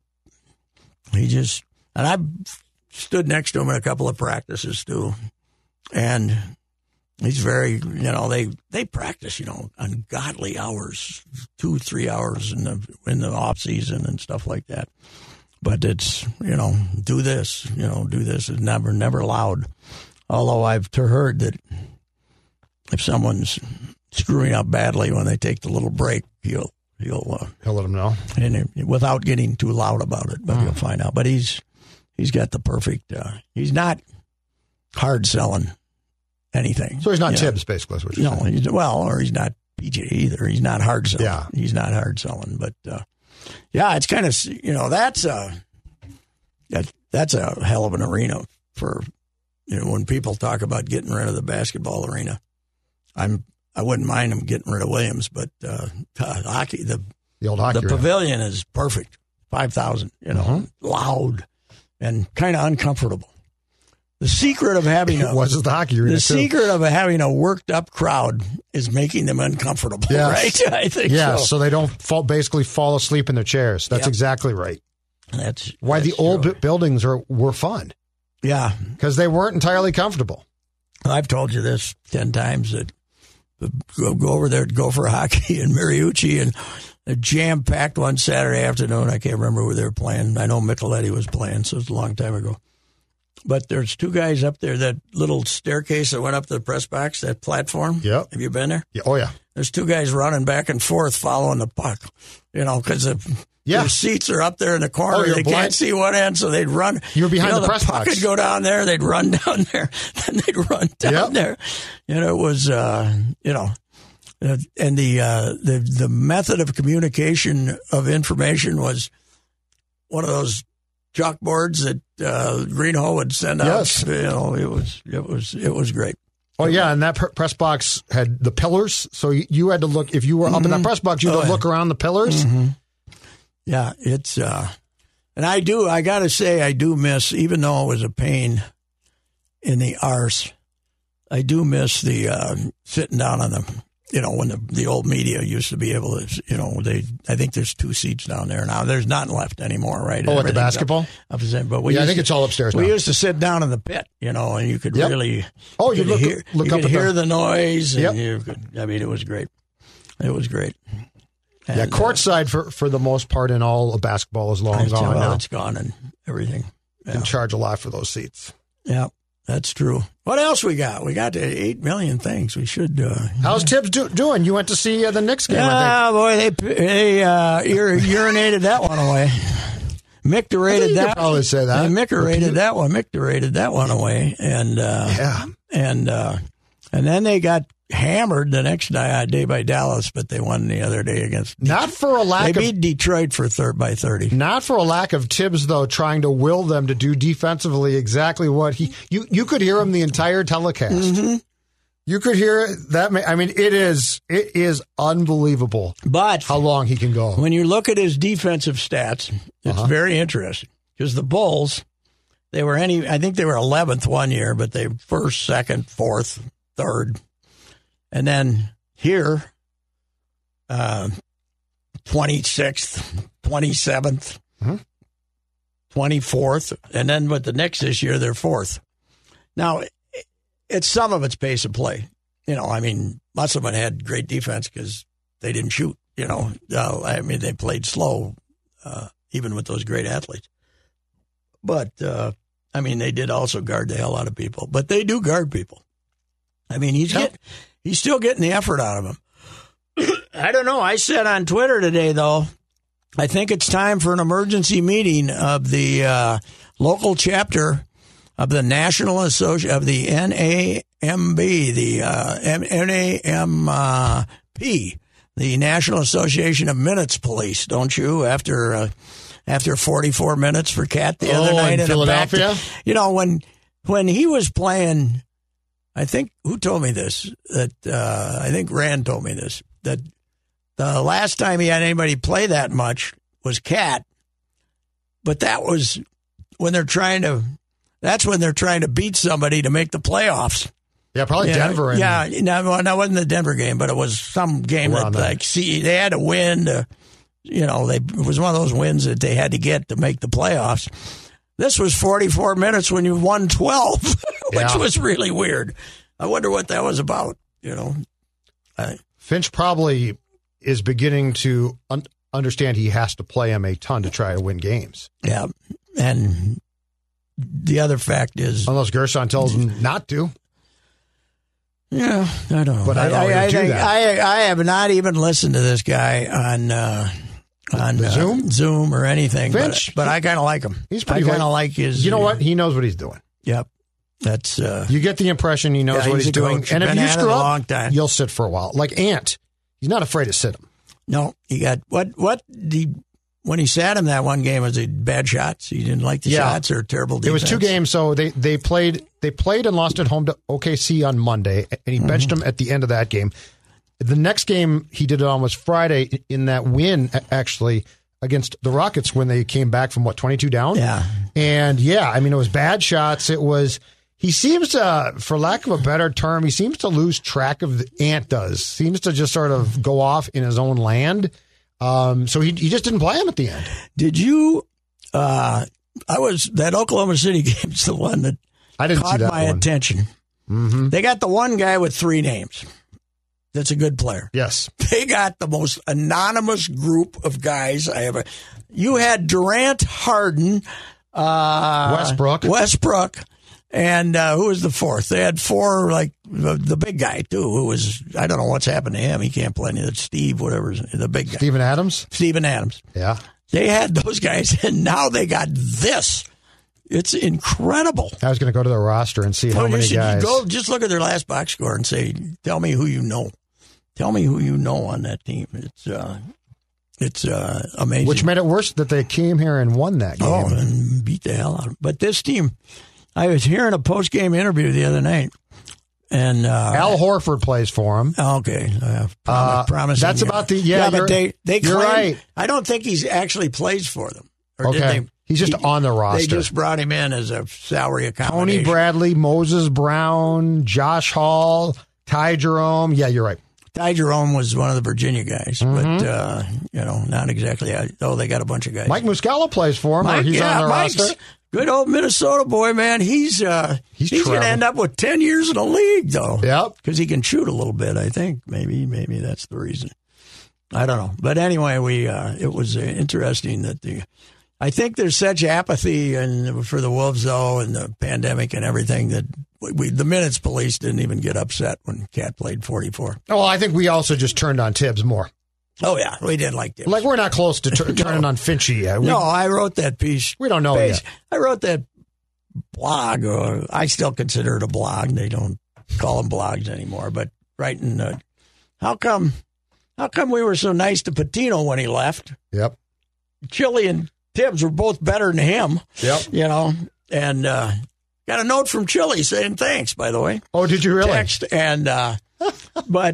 and I've stood next to him in a couple of practices too, and he's very, they practice, ungodly hours, 2-3 hours in the off season and stuff like that. But it's, do this, is never allowed. Although I've heard that if someone's screwing up badly when they take the little break, he'll let them know, and without getting too loud about it. But you'll find out. But he's got the perfect. He's not hard selling anything. So he's not Tibbs, basically. Is what you're saying. Or he's not PJ either. He's not hard selling. Yeah. He's not hard selling. But it's kind of that's a hell of an arena for when people talk about getting rid of the basketball arena. I wouldn't mind them getting rid of Williams, but hockey, the old hockey, the pavilion is perfect. 5,000, loud and kind of uncomfortable. The secret of having the secret of having a worked up crowd is making them uncomfortable, right? I think so they don't basically fall asleep in their chairs. That's exactly right. That's why the old buildings were fun. Yeah, because they weren't entirely comfortable. I've told you this 10 times that go over there to go for hockey in Mariucci, and a jam-packed one Saturday afternoon. I can't remember who they were playing. I know Micheletti was playing, so it's a long time ago. But there's two guys up there, that little staircase that went up to the press box, that platform. Yep. Have you been there? Yeah. Oh, yeah. There's two guys running back and forth following the puck, because Yeah. The seats are up there in the corner. Oh, they can't see one end, so they'd run. You were behind the press puck box. Could go down there. They'd run down there. Then they'd run down there. And it was, and the method of communication of information was one of those chalkboards that Greenhow would send out. Yes. It was great. Oh, yeah, and that press box had the pillars, so you had to look. If you were up in that press box, you had to look around the pillars. Mm-hmm. Yeah, it's, and I got to say, I do miss, even though it was a pain in the arse, I do miss the sitting down on the, when the old media used to be able to, I think there's 2 seats down there now. There's none left anymore, right? Oh, at the basketball? But I think it's all upstairs now. We used to sit down in the pit, and you could really... Oh, you could hear the noise. And it was great. It was great. And, courtside for the most part in all of basketball is long gone now. It's gone and everything. You can charge a lot for those seats. Yeah. That's true. What else we got? We got 8 million things. We should. How's Tibbs doing? You went to see the Knicks game, I think. Boy, they urinated that one away. Mick derated that. Probably say that. Mick derated that one. Mick derated that one away, and then they got hammered the next day by Dallas, but they won the other day against. Not for a lack. They beat Detroit by 30. Not for a lack of Tibbs, though, trying to will them to do defensively exactly what you could hear him the entire telecast. Mm-hmm. You could hear that. I mean, it is unbelievable. But how long he can go. When you look at his defensive stats, it's very interesting because the Bulls, I think they were 11th one year, but they first, second, fourth, third. And then here, 26th, 27th, 24th. And then with the Knicks this year, they're 4th. Now, some of it's pace of play. Lots of them had great defense because they didn't shoot. They played slow, even with those great athletes. But, they did also guard the hell out of people. But they do guard people. He's still getting the effort out of him. I don't know. I said on Twitter today, though, I think it's time for an emergency meeting of the local chapter of the National Association of the NAMB, the NAMP, the National Association of Minutes Police. Don't you? After 44 minutes for Cat the other night in Philadelphia. When he was playing. I think, who told me this? I think Rand told me this, that the last time he had anybody play that much was Cat, but that was when they're trying to beat somebody to make the playoffs. Yeah, probably Denver. That wasn't the Denver game, but it was some game they had to win. It was one of those wins that they had to get to make the playoffs. This was 44 minutes when you won 12, which was really weird. I wonder what that was about, Finch probably is beginning to understand he has to play him a ton to try to win games. Yeah, and the other fact is... Unless Gershon tells him not to. Yeah, I don't know. But I have not even listened to this guy on Zoom or anything, Finch, but I kind of like him. He's pretty. I kind of like his. You know what? He knows what he's doing. Yep, that's. You get the impression he knows what he's doing, and if you screw up, you'll sit for a while. Like Ant, he's not afraid to sit him. No, he got when he sat him that one game, was it bad shots? He didn't like the shots or terrible defense? It was 2 games, so they played and lost at home to OKC on Monday, and he benched him at the end of that game. The next game he did it on was Friday in that win, actually, against the Rockets when they came back from, 22 down? Yeah. And, it was bad shots. He seems to, for lack of a better term, he seems to lose track of Ant does. Seems to just sort of go off in his own land. So he just didn't play him at the end. Did you, that Oklahoma City game is the one that caught my attention. Mm-hmm. They got the one guy with 3 names. That's a good player. Yes. They got the most anonymous group of guys I ever. You had Durant, Harden, Westbrook, and who was the 4th? They had 4, like the big guy too, who was, I don't know what's happened to him. He can't play any of that. Steve, whatever, the big guy. Steven Adams. Steven Adams. Yeah. They had those guys, and now they got this. It's incredible. I was going to go to the roster and see how many guys. Go just look at their last box score and say, tell me who you know. Tell me who you know on that team. It's amazing. Which made it worse that they came here and won that game. Oh, and beat the hell out of them. But this team, I was hearing a post-game interview the other night. And Al Horford plays for him. Okay, promising. That's about the but they claim, you're right. I don't think he's actually plays for them. Or okay, he's just on the roster. They just brought him in as a salary accommodation. Tony Bradley, Moses Brown, Josh Hall, Ty Jerome. Yeah, you're right. Ty Jerome was one of the Virginia guys, but not exactly. Oh, they got a bunch of guys. Mike Muscala plays for him, or he's on the roster. Good old Minnesota boy, man. He's going to end up with 10 years in the league, though. Yep. Because he can shoot a little bit, I think. Maybe that's the reason. I don't know. But anyway, it was interesting that I think there's such apathy for the Wolves, though, and the pandemic and everything that the Minutes police didn't even get upset when Cat played 44. Well, I think we also just turned on Tibbs more. Oh, yeah. We did like Tibbs. Like, we're not close to turning on Finchy yet. No, I wrote that piece. We don't know yet. I wrote that blog. I still consider it a blog. They don't call them blogs anymore. But writing, how come we were so nice to Patino when he left? Yep. Chili and Tibbs were both better than him. Yep. And got a note from Chili saying thanks, by the way. Oh, did you really? Text. And, but,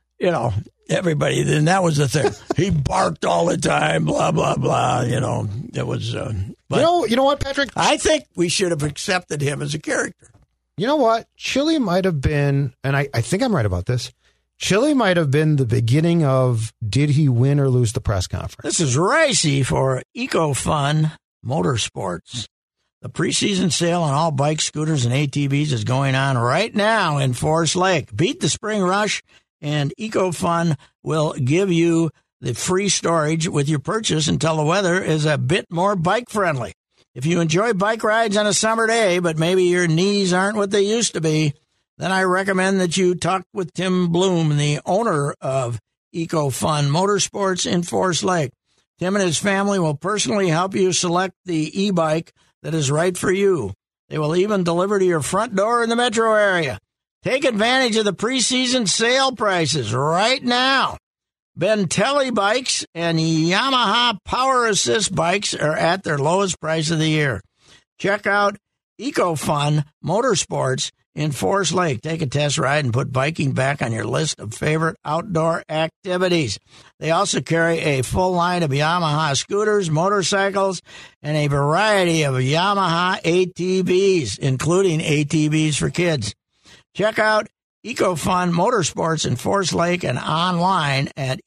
everybody, then that was the thing. He barked all the time, blah, blah, blah. It was. But you know what, Patrick? I think we should have accepted him as a character. You know what? Chili might have been, and I think I'm right about this, Chili might have been the beginning of did he win or lose the press conference. This is Ricey for EcoFun Motorsports. The preseason sale on all bikes, scooters, and ATVs is going on right now in Forest Lake. Beat the spring rush, and EcoFun will give you the free storage with your purchase until the weather is a bit more bike-friendly. If you enjoy bike rides on a summer day, but maybe your knees aren't what they used to be, then I recommend that you talk with Tim Bloom, the owner of EcoFun Motorsports in Forest Lake. Tim and his family will personally help you select the e-bike that is right for you. They will even deliver to your front door in the metro area. Take advantage of the preseason sale prices right now. Bentelli bikes and Yamaha Power Assist bikes are at their lowest price of the year. Check out EcoFun Motorsports in Forest Lake. Take a test ride and put biking back on your list of favorite outdoor activities. They also carry a full line of Yamaha scooters, motorcycles, and a variety of Yamaha ATVs, including ATVs for kids. Check out EcoFun Motorsports in Forest Lake and online at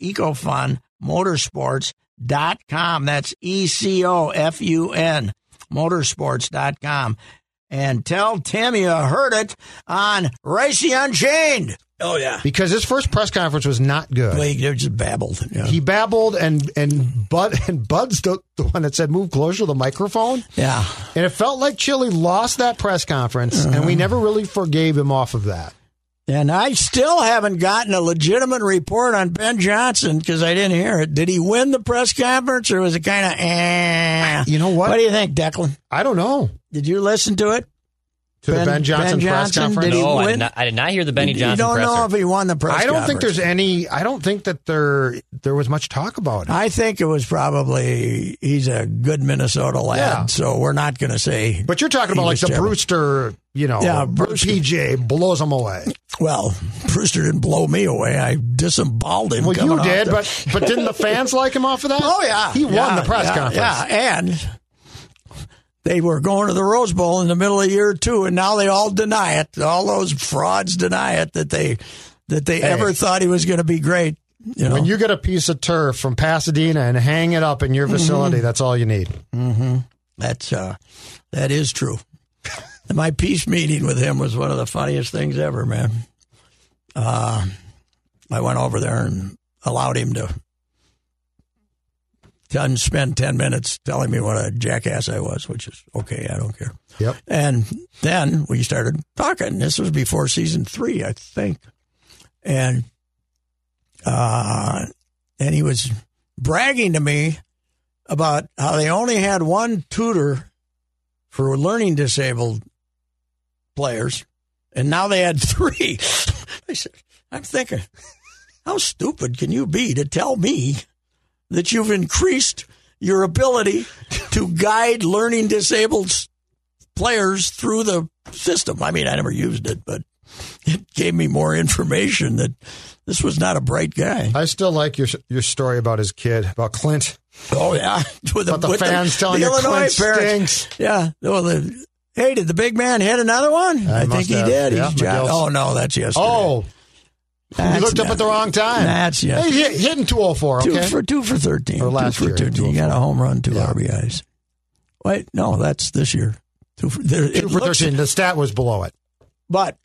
EcoFunMotorsports.com. That's ECOFUN Motorsports.com. And tell Tim you heard it on Ricey Unchained. Oh, yeah. Because his first press conference was not good. Well, he just babbled. Yeah. He babbled, and Bud's the one that said, move closer to the microphone. Yeah. And it felt like Chili lost that press conference, and we never really forgave him off of that. And I still haven't gotten a legitimate report on Ben Johnson because I didn't hear it. Did he win the press conference, or was it kind of You know what? What do you think, Declan? I don't know. Did you listen to it? To the Ben Johnson press conference? No, I did not hear the Benny Johnson presser. You don't know if he won the press conference. I don't think there's any. I don't think that there was much talk about it. I think it was probably he's a good Minnesota lad, so we're not going to say. But you're talking about like the terrible. Brewster, Brewster. PJ blows him away. Well, Brewster didn't blow me away. I disemboweled him. Well, you did, but didn't the fans like him off of that? Oh, yeah. He won the press conference. Yeah, and they were going to the Rose Bowl in the middle of year 2, and now they all deny it. All those frauds deny it that they ever thought he was going to be great. When you get a piece of turf from Pasadena and hang it up in your facility, that's all you need. Mm-hmm. That is true. My peace meeting with him was one of the funniest things ever, man. I went over there and allowed him to spend 10 minutes telling me what a jackass I was, which is okay. I don't care. Yep. And then we started talking. This was before season 3, I think. And he was bragging to me about how they only had one tutor for learning disabled players, and now they had 3. I said, I'm thinking, how stupid can you be to tell me that you've increased your ability to guide learning disabled players through the system? I mean, I never used it, but it gave me more information that this was not a bright guy. I still like your story about his kid, about Clint. Oh, yeah. With the fans telling you Clint stinks. Yeah. Well, hey, did the big man hit another one? I think he did. Yeah, oh, no, that's yesterday. Oh, you looked up at the wrong time. That's yesterday. Hey, hitting 204, okay? 2 for 13. Or last year. 13. You got a home run, 2 RBIs. Wait, no, that's this year. 2 for 13. The stat was below it. But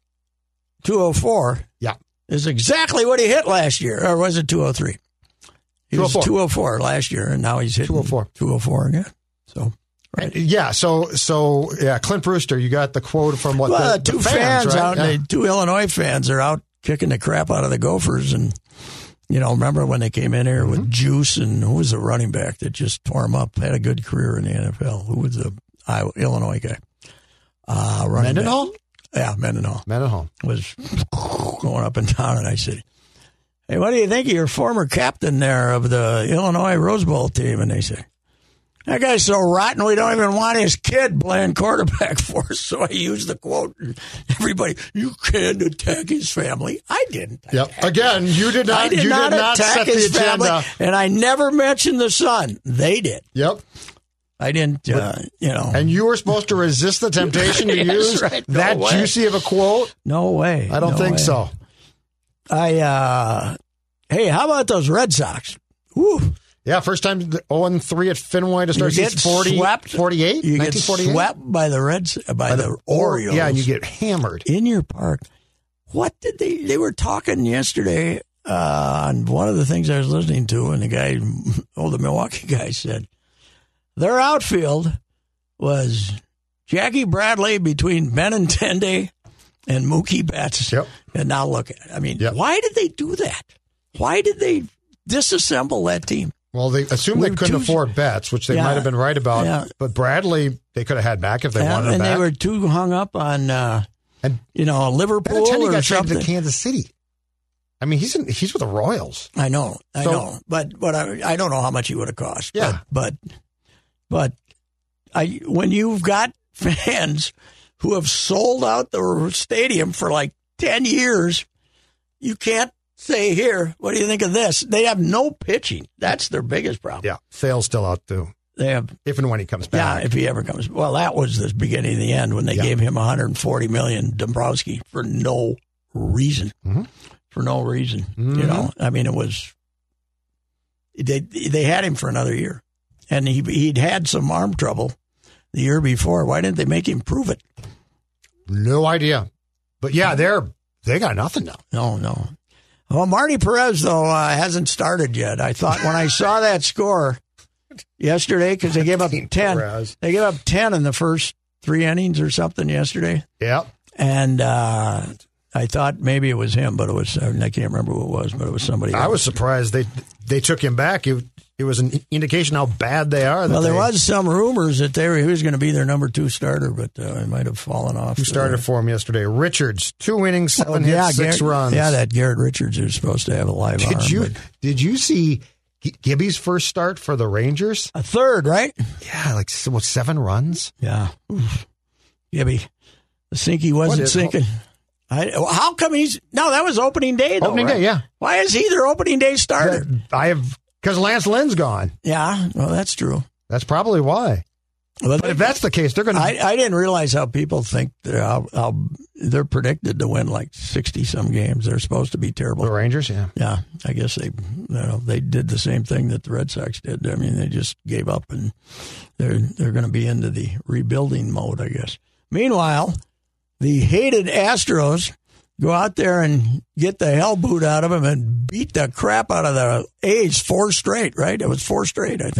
204 is exactly what he hit last year. Or was it 203? He was 204 last year, and now he's hitting 204 again. So, right. So, Clint Brewster, you got the quote from what the 2 fans right? out, the 2 Illinois fans are out kicking the crap out of the Gophers. And, remember when they came in here with Juice, and who was the running back that just tore him up, had a good career in the NFL? Who was the Illinois guy? Mendenhall? Yeah, Mendenhall. Mendenhall was going up and down, and I said, hey, what do you think of your former captain there of the Illinois Rose Bowl team? And they say, that guy's so rotten we don't even want his kid playing quarterback for us. So I used the quote. Everybody, you can't attack his family. I didn't. Yep. Again, you did not. I did not attack his family, and I never mentioned the son. They did. Yep. I didn't, And you were supposed to resist the temptation to use that juicy of a quote? No way. I don't think so. Hey, how about those Red Sox? Woo. Yeah, first time 0-3 at Fenway to start season 48? You get swept by the the Orioles. Yeah, and you get hammered. In your park. What did they were talking yesterday on one of the things I was listening to, and the Milwaukee guy said, their outfield was Jackie Bradley between Benintendi and Mookie Betts. Yep. And now look at it. I mean, why did they do that? Why did they disassemble that team? Well, they assumed they couldn't afford Betts, which they might have been right about. Yeah. But Bradley, they could have had back if they wanted him back. And they were too hung up on, Liverpool Benintendi or got something. traded to Kansas City. I mean, he's with the Royals. I know. But I don't know how much he would have cost. Yeah. But when you've got fans who have sold out the stadium for like 10 years, you can't say, here, what do you think of this? They have no pitching. That's their biggest problem. Yeah, Sale's still out too. They have, if and when he comes back. Yeah, if he ever comes. Well, that was the beginning of the end when they gave him $140 million, Dombrowski, for no reason. Mm-hmm. For no reason. Mm-hmm. I mean, it was, they had him for another year. And he'd had some arm trouble the year before. Why didn't they make him prove it? No idea. But yeah, they got nothing now. No. Well, Marty Perez, though, hasn't started yet. I thought when I saw that score yesterday, because they gave up 10. Perez. They gave up 10 in the first 3 innings or something yesterday. Yeah. And I thought maybe it was him, but it was, I can't remember who it was, but it was somebody else. I was surprised they took him back. It was an indication how bad they are. Well, there was some rumors that he was going to be their number 2 starter, but it might have fallen off. Who started for him yesterday? Richards, 2 innings, 7 hits, 6 runs. Yeah, that Garrett Richards who's supposed to have a live arm. Did you see Gibby's first start for the Rangers? A third, right? Yeah, like 7 runs. Yeah, Gibby. The sinky wasn't sinking. How come that was opening day, though. Opening day, yeah. Why is he their opening day starter? Because Lance Lynn's gone. Yeah, well, that's true. That's probably why. But if that's the case, they're going to... I didn't realize how people think how they're predicted to win like 60-some games. They're supposed to be terrible. The Rangers, yeah. Yeah, I guess they did the same thing that the Red Sox did. I mean, they just gave up, and they're going to be into the rebuilding mode, I guess. Meanwhile, the hated Astros go out there and get the hell boot out of them and beat the crap out of the A's 4 straight, right? It was 4 straight, I think.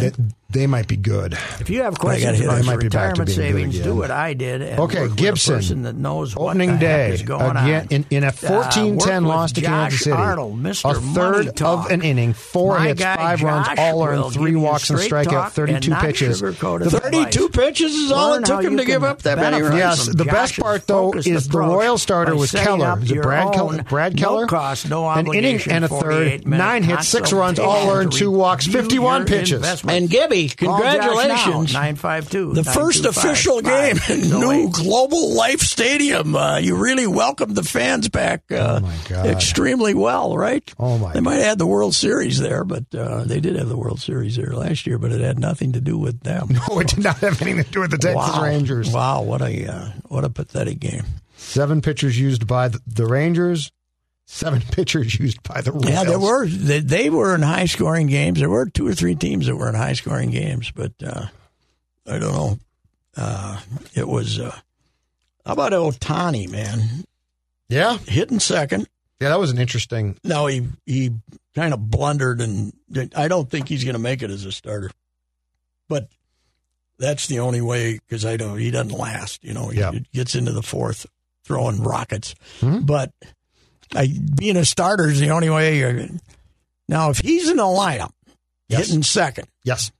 they might be good. If you have questions about your retirement savings, do what I did. And okay, work Gibson. With a person that knows opening what the day heck is going again on. in a 14-10 loss to Kansas City. Arnold, Mr. A third of an inning, 4 hits, 5 runs, all earned, 3 walks and strikeout, 32 pitches. 32 pitches is all it took him to give up that many runs. Yes, the best part though is the Royal starter was Keller. Is it Brad Keller? An inning and a third, 9 hits, 6 runs, all earned, 2 walks, 51 pitches. And Gibby, congratulations. 952. The first official game in new Global Life Stadium. You really welcomed the fans back extremely well, right? Oh, my God. They might have had the World Series there, but they did have the World Series there last year, but it had nothing to do with them. No, it did not have anything to do with the Texas Rangers. Wow, what a pathetic game. 7 pitchers used by the Rangers. 7 pitchers used by the Royals. Yeah, they were in high-scoring games. There were 2 or 3 teams that were in high-scoring games, but I don't know. It was how about Ohtani, man? Yeah, hitting second. Yeah, that was an interesting. No, he kind of blundered, and I don't think he's going to make it as a starter. But that's the only way because he doesn't last. He gets into the 4th throwing rockets, but. Being a starter is the only way Now, if he's in the lineup, hitting second, yes,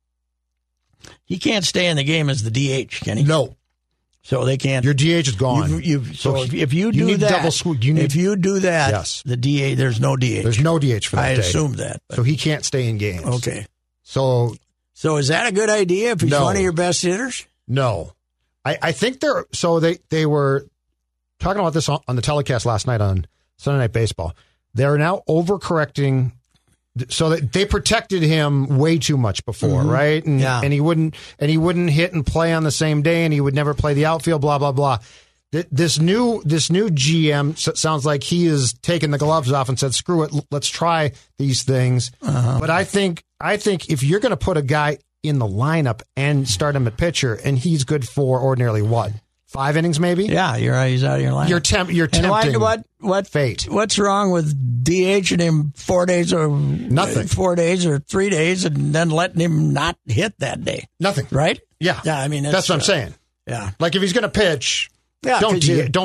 he can't stay in the game as the DH, can he? No. So they can't. Your DH is gone. If you do that, yes. The DH, there's no DH. There's no DH for that I day. assumed that. So he can't stay in games. Okay. So is that a good idea if he's one of your best hitters? No. I think they were talking about this on the telecast last night on Sunday Night Baseball. They're now overcorrecting, so that they protected him way too much before, right? And he wouldn't hit and play on the same day, and he would never play the outfield. Blah blah blah. This new GM sounds like he has taken the gloves off and said, "Screw it, let's try these things." But I think if you're going to put a guy in the lineup and start him at pitcher, and he's good for ordinarily what? 5 innings, maybe. Yeah, he's out of your lineup. You're tempting. What fate? What's wrong with DHing him 4 days or nothing? 4 days or 3 days, and then letting him not hit that day? Nothing, right? Yeah, yeah. I mean, that's what I'm saying. Yeah, like if he's going to pitch, don't.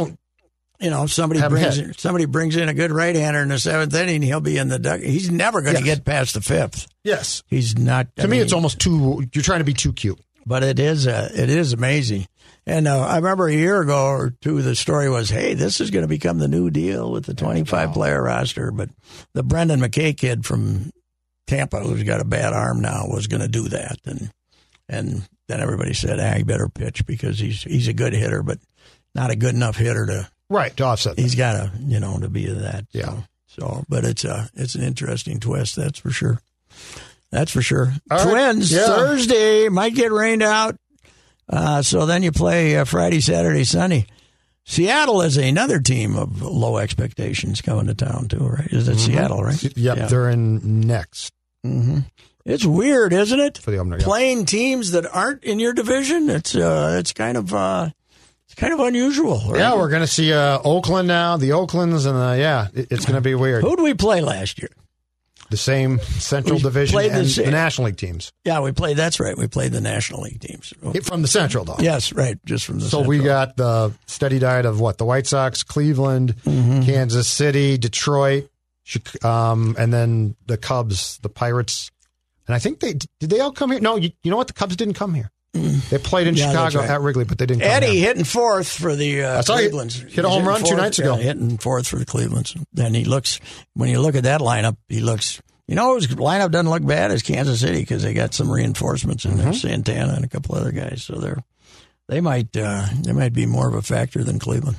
Somebody brings in a good right-hander in the 7th inning, he'll be in the dugout. He's never going to get past the 5th. Yes, he's not. To me, it's almost too. You're trying to be too cute. But it is amazing. And I remember a year ago or two, the story was, hey, this is going to become the new deal with the 25-player roster. But the Brendan McKay kid from Tampa, who's got a bad arm now, was going to do that. And then everybody said, he better pitch because he's a good hitter, but not a good enough hitter to offset. He's got to, to be that. Yeah. So, but it's an interesting twist, that's for sure. That's for sure. All Twins, right. Thursday, might get rained out. So then you play Friday, Saturday, Sunday. Seattle is another team of low expectations coming to town, too, right? Is it Seattle, right? Yep, yeah. They're in next. Mm-hmm. It's weird, isn't it? For the opener, playing teams that aren't in your division. It's kind of unusual, right? Yeah, we're going to see Oakland now, the Oaklands, and it's going to be weird. Who did we play last year? The same Central Division and the National League teams. Yeah, we played. That's right. We played the National League teams from the Central, though. Yes, right. Just from the. So Central. we got the steady diet of what? The White Sox, Cleveland, Kansas City, Detroit, and then the Cubs, the Pirates, and I think did they all come here? No, you know what? The Cubs didn't come here. They played in Chicago at Wrigley, but they didn't come Eddie here. hitting 4th for the Clevelands. Hit a home run 2 nights ago. Hitting 4th for the Clevelands. Then when you look at that lineup, his lineup doesn't look bad as Kansas City because they got some reinforcements in there, Santana and a couple other guys. So they might be more of a factor than Cleveland.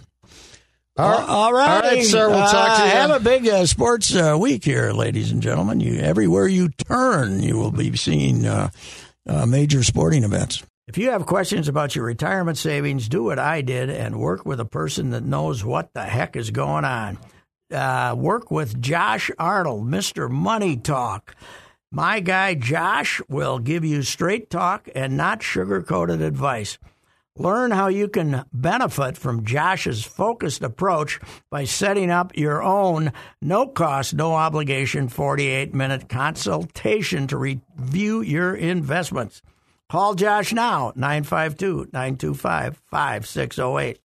All right, sir. We'll talk to you. Have a big sports week here, ladies and gentlemen. Everywhere you turn, you will be seeing major sporting events. If you have questions about your retirement savings, do what I did and work with a person that knows what the heck is going on. Work with Josh Arnold, Mr. Money Talk. My guy Josh will give you straight talk and not sugar-coated advice. Learn how you can benefit from Josh's focused approach by setting up your own no-cost, no-obligation 48-minute consultation to review your investments. Call Josh now, 952-925-5608.